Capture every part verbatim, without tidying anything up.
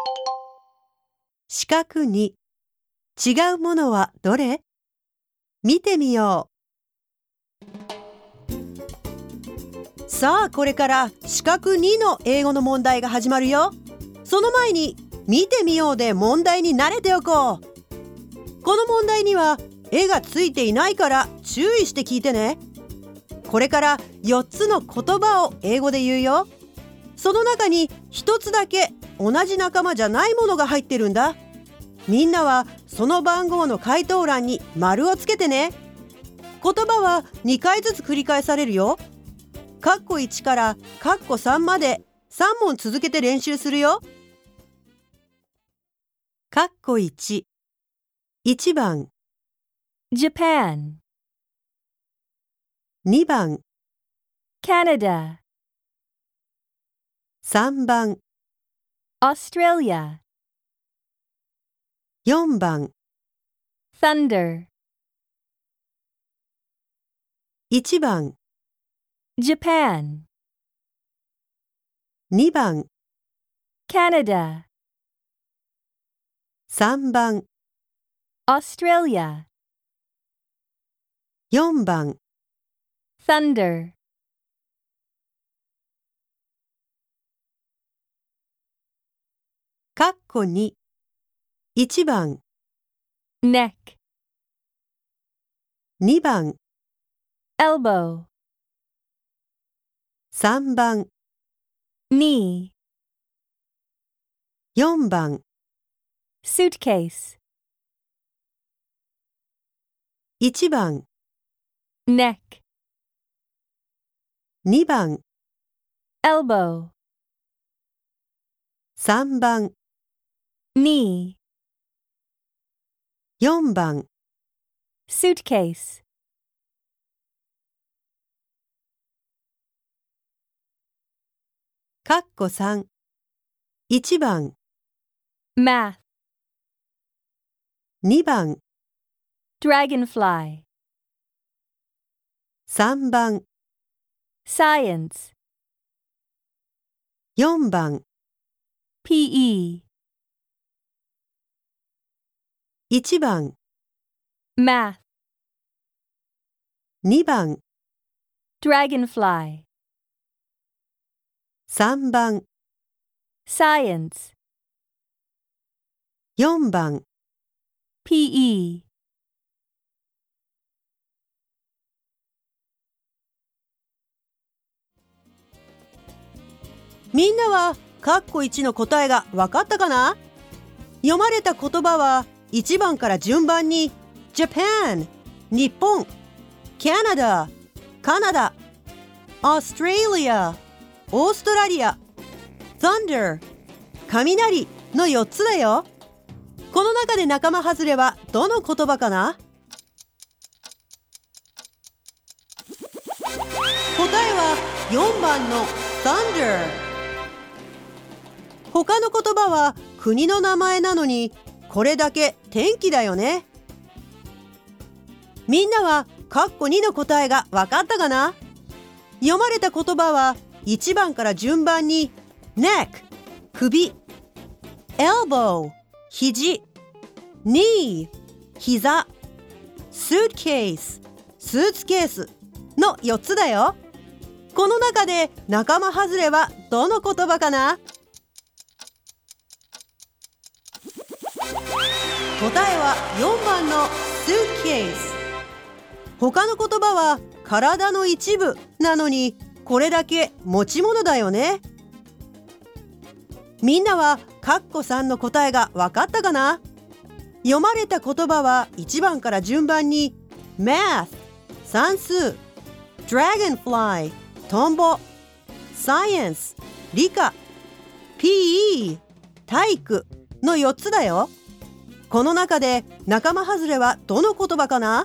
四角に、違うものはどれ？見てみよう。さあ、これから四角にの英語の問題が始まるよ。その前に、見てみようで問題に慣れておこう。この問題には絵がついていないから注意して聞いてね。これからよっつの言葉を英語で言うよ。その中にひとつだけ同じ仲間じゃないものが入ってるんだ。みんなはその番号の回答欄に丸をつけてね。言葉はにかいずつ繰り返されるよ。カッコいちからカッコさんまでさん問続けて練習するよ。カッコいち、いちばん Japan, にばん Canada, さんばん Australia, よんばん Thunder, いちばん Japan, にばん Canada, さんばん Australia, よんばん Thunder, カッコに、いちばん Neck, にばん Elbow, さんばん Knee, よんばん Suitcase, いちばん Neck, にばん Elbow, さんばん Knee, よんばん Suitcase, カッコさん、いちばん Math, にばん Dragonfly, さんばん Science, よんばん P E, いちばん Math, にばん Dragonfly, さんばん Science, よんばん P E, みんなはカッコいちの答えがわかったかな？読まれた言葉はいちばんから順番に Japan 日本、Canada カナダ、Australia オーストラリア、Thunder 雷のよっつだよ。この中で仲間外れはどの言葉かな？答えはよんばんの Thunder。他の言葉は国の名前なのに、これだけ天気だよね。みんなはカッコにの答えがわかったかな？読まれた言葉はいちばんから順番に neck 首、elbow 肘、knee 膝、suitcase スーツケースのよっつだよ。この中で仲間外れはどの言葉かな？答えはよんばんの suitcase。 他の言葉は体の一部なのに、これだけ持ち物だよね。みんなはカッコさんの答えがわかったかな？読まれた言葉はいちばんから順番に math 算数、dragonfly トンボ、science 理科、ピーイー 体育のよっつだよ。この中で仲間外れはどの言葉かな？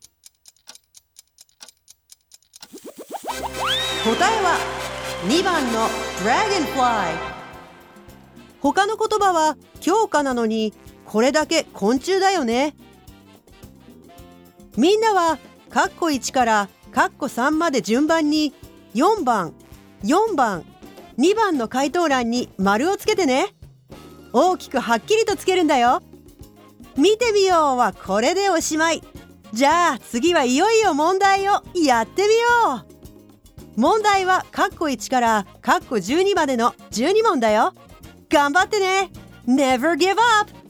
答えはにばんの dragonfly。 他の言葉は教科なのに、これだけ昆虫だよね。みんなはカッコいちからカッコさんまで順番によんばん、よんばん、にばんの回答欄に丸をつけてね。 大きくはっきりとつけるんだよ。見てみようはこれでおしまい。じゃあ次はいよいよ問題をやってみよう。問題はカッコいちからカッコじゅうにまでのじゅうに問だよ。頑張ってね。Never give up!